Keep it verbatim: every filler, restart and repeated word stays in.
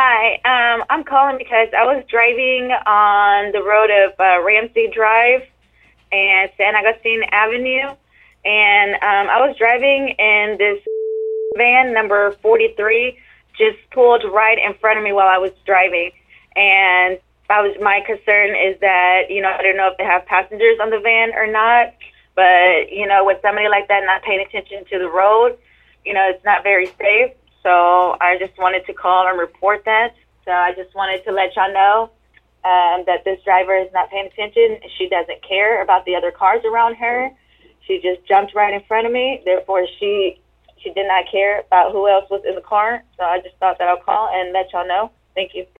Hi, um, I'm calling because I was driving on the road of uh, Ramsey Drive and San Agustin Avenue, and um, I was driving, and this van number forty-three just pulled right in front of me while I was driving. And I was my concern is that, you know, I don't know if they have passengers on the van or not, but, you know, with somebody like that not paying attention to the road, you know, it's not very safe. So I just wanted to call and report that. So I just wanted to let y'all know um, that this driver is not paying attention. She doesn't care about the other cars around her. She just jumped right in front of me. Therefore, she she did not care about who else was in the car. So I just thought that I'll call and let y'all know. Thank you.